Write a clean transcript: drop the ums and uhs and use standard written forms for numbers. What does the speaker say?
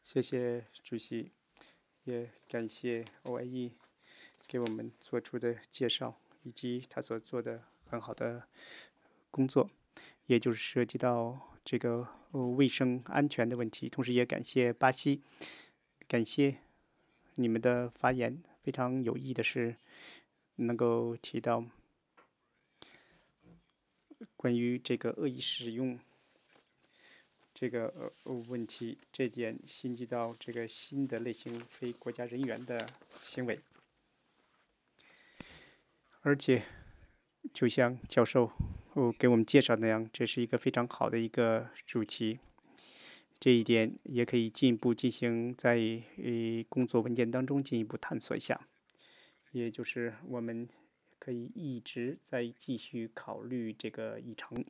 谢谢主席，也感谢 OIE 给我们做出的介绍，以及他所做的很好的工作，也就是涉及到这个卫生安全的问题。同时也感谢巴西，感谢你们的发言，非常有益的是能够提到关于这个恶意使用这个问题，这点涉及到这个新的类型非国家人员的行为，而且就像教授给我们介绍那样，这是一个非常好的一个主题。这一点也可以进一步进行在工作文件当中进一步探索一下，也就是我们可以一直在继续考虑这个议程，